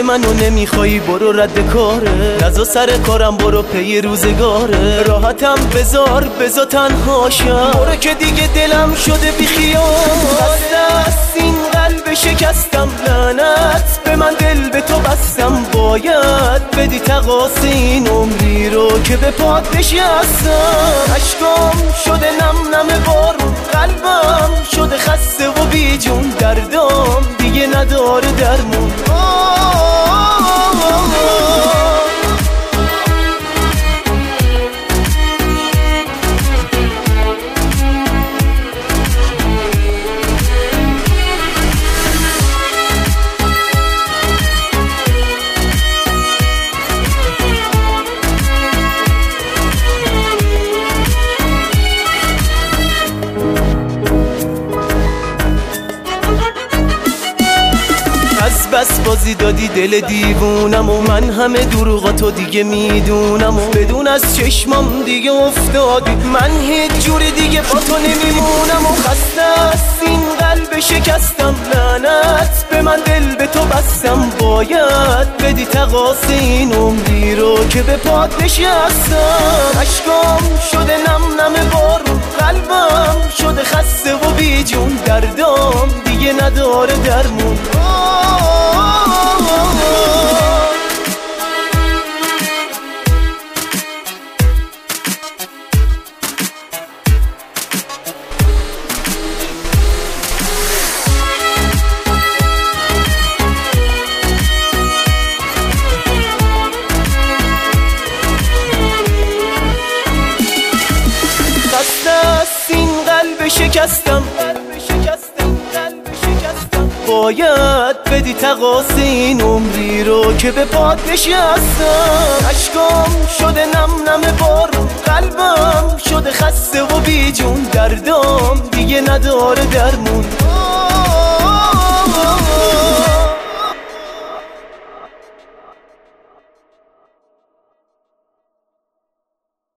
اگه منو نمیخوایی برو رد کاره، نزا سر کارم برو پی روزگاره. راحتم بذار تنهاشم، برو که دیگه دلم شده بیخیال. بسته است این قلب شکستم، لعنت به من دل به تو بستم. باید بدی تقاص این عمری رو که به پات نشستم. عشقام شده نم بارون، قلبم شده خسته و بی جون. دردام دیگه نداره درمون. از بس بازی دادی دل دیوونم و من همه دروغاتو دیگه میدونم و بدون از چشمام دیگه افتادی. من هیچ جوری دیگه با تو نمیمونم و خسته است این قلب شکستم. لعنت به من دل به تو بستم. باید بدی تقاص این عمری رو که به پات نشستم. عشقام شده نم بارون، قلبم شده خسته و بی جون. دردام دیگه نداره درمون. خسته است این قلب شکستم، باید بدی تقاص این عمری رو که به پات نشستم. عشقام شده نم بارون، قلبم شده خسته و بی جون. دردام دیگه نداره درمون.